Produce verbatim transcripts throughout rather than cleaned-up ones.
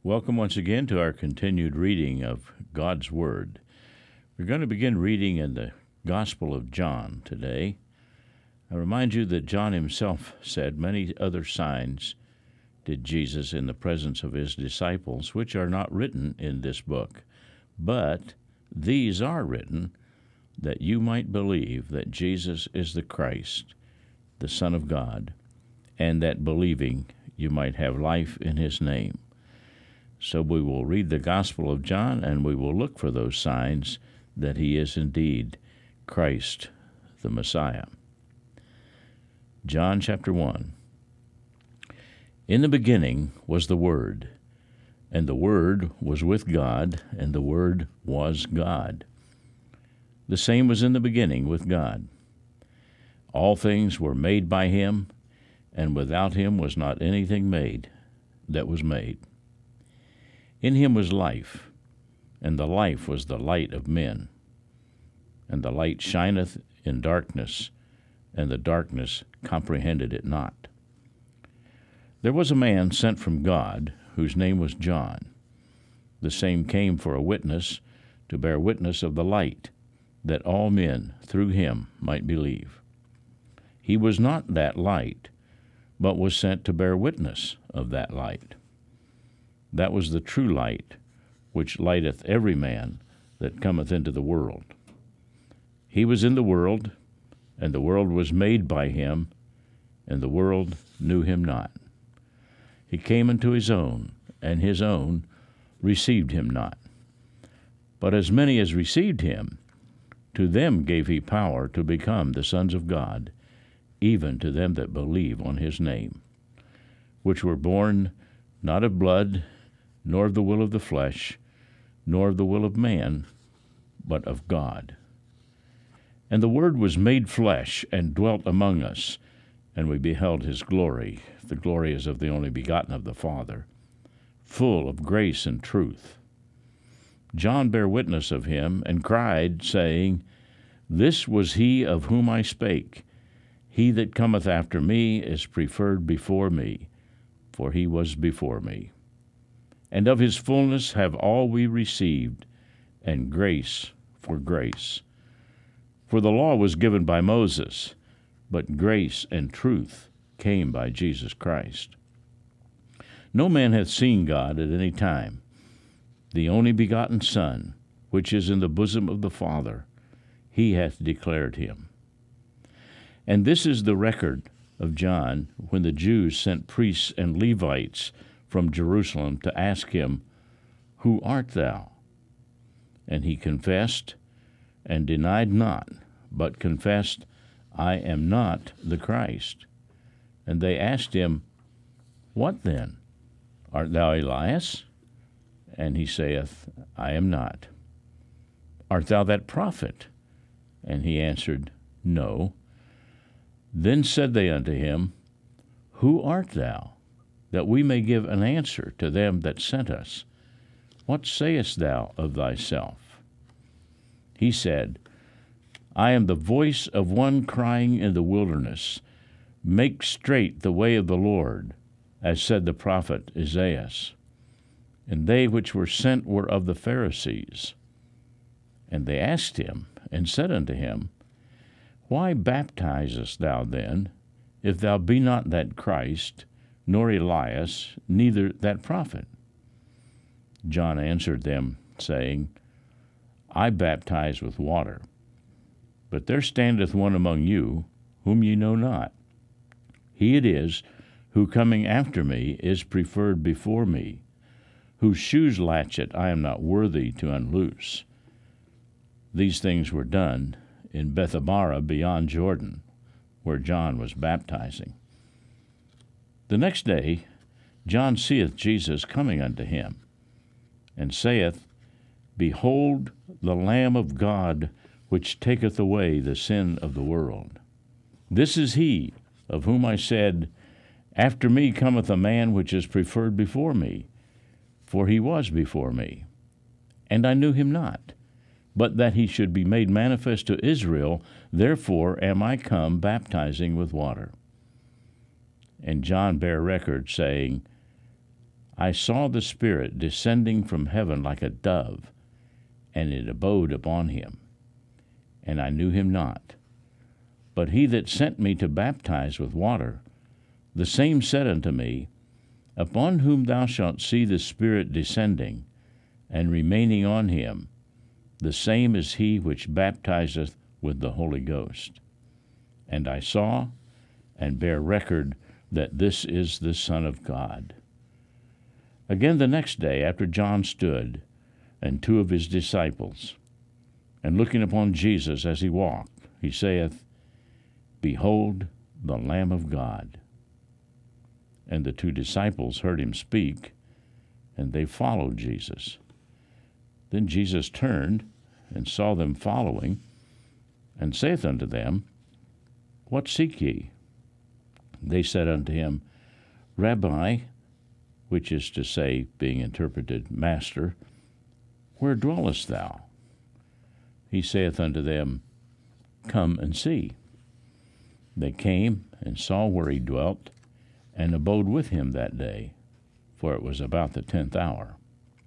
Welcome once again to our continued reading of God's Word. We're going to begin reading in the Gospel of John today. I remind you that John himself said, "Many other signs did Jesus in the presence of his disciples, which are not written in this book. But these are written, that you might believe that Jesus is the Christ, the Son of God, and that believing you might have life in his name." So we will read the Gospel of John, and we will look for those signs that he is indeed Christ, the Messiah. John chapter one. In the beginning was the Word, and the Word was with God, and the Word was God. The same was in the beginning with God. All things were made by him, and without him was not anything made that was made. In him was life, and the life was the light of men. And the light shineth in darkness, and the darkness comprehended it not. There was a man sent from God, whose name was John. The same came for a witness, to bear witness of the light, that all men through him might believe. He was not that light, but was sent to bear witness of that light. That was the true light, which lighteth every man that cometh into the world. He was in the world, and the world was made by him, and the world knew him not. He came unto his own, and his own received him not. But as many as received him, to them gave he power to become the sons of God, even to them that believe on his name, which were born not of blood, nor of the will of the flesh, nor of the will of man, but of God. And the Word was made flesh, and dwelt among us, and we beheld his glory. The glory is of the only begotten of the Father, full of grace and truth. John bare witness of him, and cried, saying, This was he of whom I spake. He that cometh after me is preferred before me, for he was before me. And of his fullness have all we received, and grace for grace. For the law was given by Moses, but grace and truth came by Jesus Christ. No man hath seen God at any time. The only begotten Son, which is in the bosom of the Father, he hath declared him. And this is the record of John, when the Jews sent priests and Levites from Jerusalem to ask him, Who art thou? And he confessed, and denied not, but confessed, I am not the Christ. And they asked him, What then? Art thou Elias? And he saith, I am not. Art thou that prophet? And he answered, No. Then said they unto him, Who art thou? That we may give an answer to them that sent us. What sayest thou of thyself? He said, I am the voice of one crying in the wilderness, Make straight the way of the Lord, as said the prophet Isaiah. And they which were sent were of the Pharisees. And they asked him, and said unto him, Why baptizest thou then, if thou be not that Christ, nor Elias, neither that prophet? John answered them, saying, I baptize with water, but there standeth one among you, whom ye know not. He it is, who coming after me is preferred before me, whose shoes latchet I am not worthy to unloose. These things were done in Bethabara beyond Jordan, where John was baptizing. The next day John seeth Jesus coming unto him, and saith, Behold the Lamb of God, which taketh away the sin of the world. This is he of whom I said, After me cometh a man which is preferred before me, for he was before me. And I knew him not, but that he should be made manifest to Israel, therefore am I come baptizing with water. And John bare record, saying, I saw the Spirit descending from heaven like a dove, and it abode upon him. And I knew him not. But he that sent me to baptize with water, the same said unto me, Upon whom thou shalt see the Spirit descending, and remaining on him, the same is he which baptizeth with the Holy Ghost. And I saw, and bear record, that this is the Son of God. Again the next day, after John stood, and two of his disciples, and looking upon Jesus as he walked, he saith, Behold the Lamb of God. And the two disciples heard him speak, and they followed Jesus. Then Jesus turned, and saw them following, and saith unto them, What seek ye? They said unto him, Rabbi, which is to say, being interpreted, Master, where dwellest thou? He saith unto them, Come and see. They came and saw where he dwelt, and abode with him that day, for it was about the tenth hour.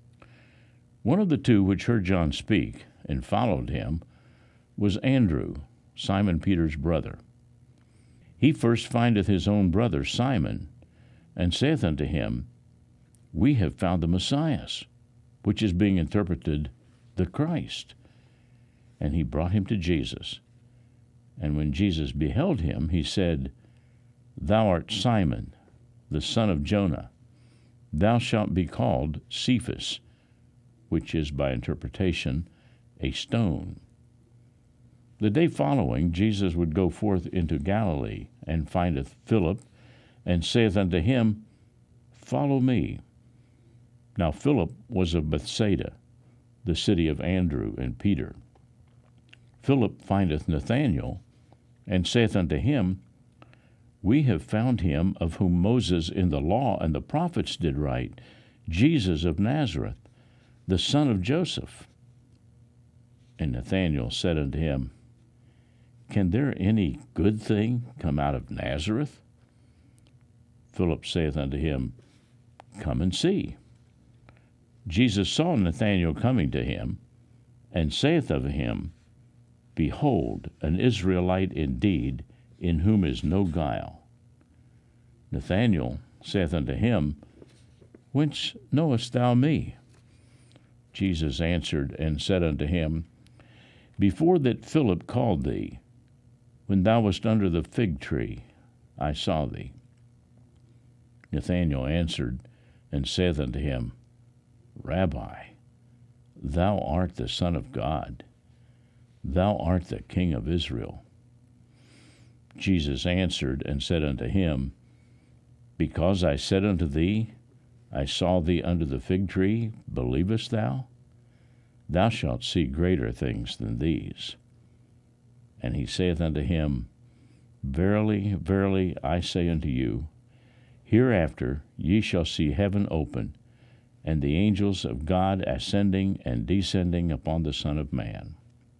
One of the two which heard John speak, and followed him, was Andrew, Simon Peter's brother. He first findeth his own brother Simon, and saith unto him, We have found the Messiah, which is being interpreted, the Christ. And he brought him to Jesus. And when Jesus beheld him, he said, Thou art Simon, the son of Jonah. Thou shalt be called Cephas, which is by interpretation a stone. The day following, Jesus would go forth into Galilee, and findeth Philip, and saith unto him, Follow me. Now Philip was of Bethsaida, the city of Andrew and Peter. Philip findeth Nathanael, and saith unto him, We have found him of whom Moses in the law and the prophets did write, Jesus of Nazareth, the son of Joseph. And Nathanael said unto him, Can there any good thing come out of Nazareth? Philip saith unto him, Come and see. Jesus saw Nathanael coming to him, and saith of him, Behold, an Israelite indeed, in whom is no guile. Nathanael saith unto him, Whence knowest thou me? Jesus answered and said unto him, Before that Philip called thee, when thou wast under the fig tree, I saw thee. Nathanael answered and saith unto him, Rabbi, thou art the Son of God. Thou art the King of Israel. Jesus answered and said unto him, Because I said unto thee, I saw thee under the fig tree, believest thou? Thou shalt see greater things than these. And he saith unto him, Verily, verily, I say unto you, hereafter ye shall see heaven open, and the angels of God ascending and descending upon the Son of Man.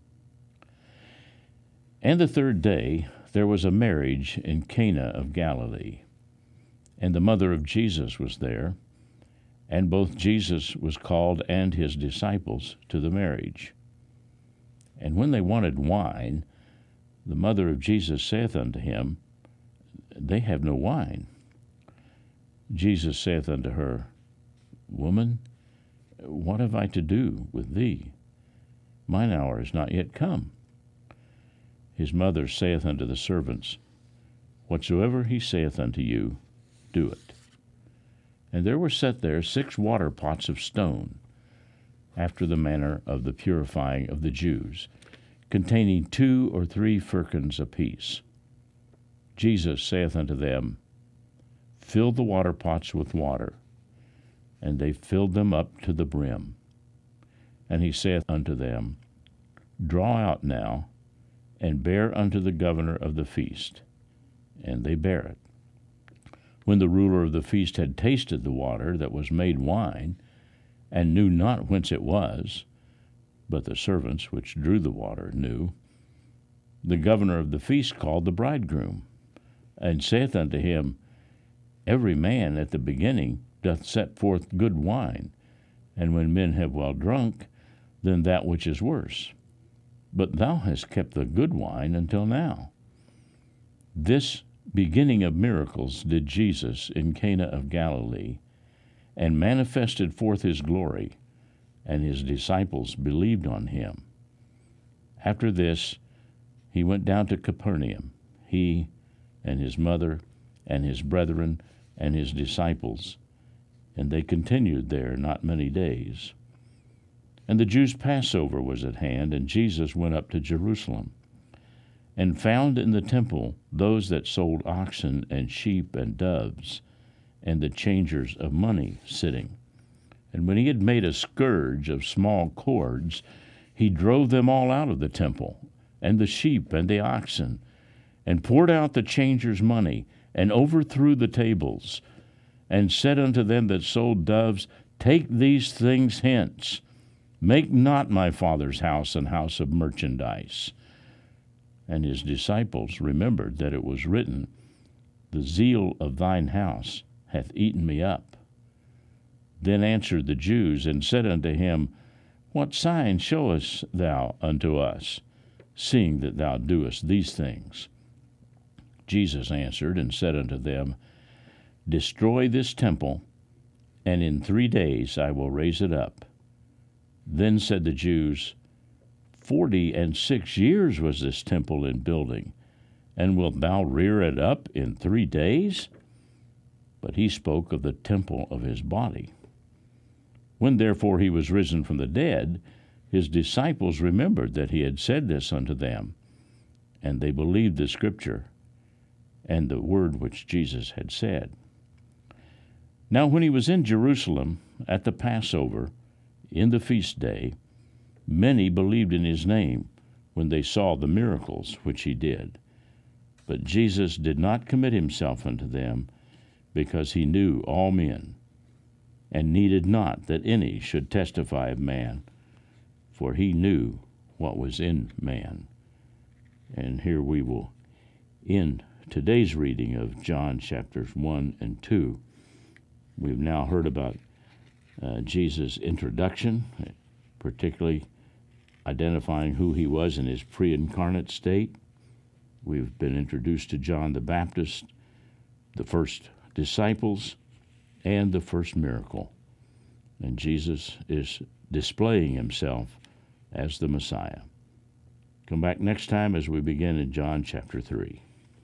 And the third day there was a marriage in Cana of Galilee, and the mother of Jesus was there, and both Jesus was called and his disciples to the marriage. And when they wanted wine, the mother of Jesus saith unto him, They have no wine. Jesus saith unto her, Woman, what have I to do with thee? Mine hour is not yet come. His mother saith unto the servants, Whatsoever he saith unto you, do it. And there were set there six water pots of stone, after the manner of the purifying of the Jews, containing two or three firkins apiece. Jesus saith unto them, Fill the water pots with water. And they filled them up to the brim. And he saith unto them, Draw out now, and bear unto the governor of the feast. And they bare it. When the ruler of the feast had tasted the water that was made wine, and knew not whence it was, but the servants which drew the water knew, the governor of the feast called the bridegroom, and saith unto him, Every man at the beginning doth set forth good wine, and when men have well drunk, then that which is worse. But thou hast kept the good wine until now. This beginning of miracles did Jesus in Cana of Galilee, and manifested forth his glory, and his disciples believed on him. After this, he went down to Capernaum, he and his mother and his brethren and his disciples, and they continued there not many days. And the Jews' Passover was at hand, and Jesus went up to Jerusalem, and found in the temple those that sold oxen and sheep and doves, and the changers of money sitting. And when he had made a scourge of small cords, he drove them all out of the temple, and the sheep and the oxen, and poured out the changers' money, and overthrew the tables, and said unto them that sold doves, Take these things hence. Make not my Father's house an house of merchandise. And his disciples remembered that it was written, The zeal of thine house hath eaten me up. Then answered the Jews, and said unto him, What sign showest thou unto us, seeing that thou doest these things? Jesus answered and said unto them, Destroy this temple, and in three days I will raise it up. Then said the Jews, Forty and six years was this temple in building, and wilt thou rear it up in three days? But he spoke of the temple of his body. When therefore he was risen from the dead, his disciples remembered that he had said this unto them, and they believed the scripture and the word which Jesus had said. Now when he was in Jerusalem at the Passover, in the feast day, many believed in his name when they saw the miracles which he did. But Jesus did not commit himself unto them, because he knew all men, and needed not that any should testify of man, for he knew what was in man. And here we will end today's reading of John chapters one and two. We've now heard about uh, Jesus' introduction, particularly identifying who he was in his pre-incarnate state. We've been introduced to John the Baptist, the first disciples, and the first miracle. And Jesus is displaying himself as the Messiah. Come back next time as we begin in John chapter three.